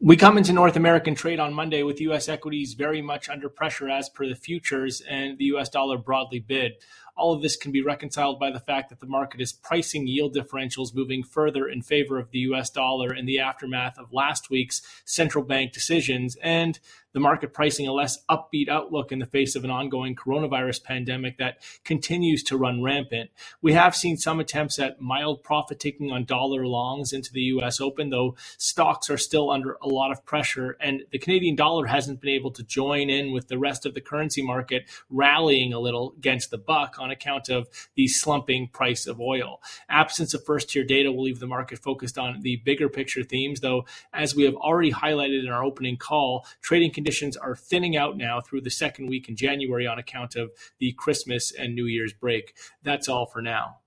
We come into North American trade on Monday with U.S. equities very much under pressure as per the futures and the U.S. dollar broadly bid. All of this can be reconciled by the fact that the market is pricing yield differentials moving further in favor of the U.S. dollar in the aftermath of last week's central bank decisions, and the market pricing a less upbeat outlook in the face of an ongoing coronavirus pandemic that continues to run rampant. We have seen some attempts at mild profit taking on dollar longs into the U.S. Open, though stocks are still under a lot of pressure, and the Canadian dollar hasn't been able to join in with the rest of the currency market rallying a little against the buck on account of the slumping price of oil. Absence of first-tier data will leave the market focused on the bigger picture themes, though, as we have already highlighted in our opening call, trading conditions are thinning out now through the second week in January on account of the Christmas and New Year's break. That's all for now.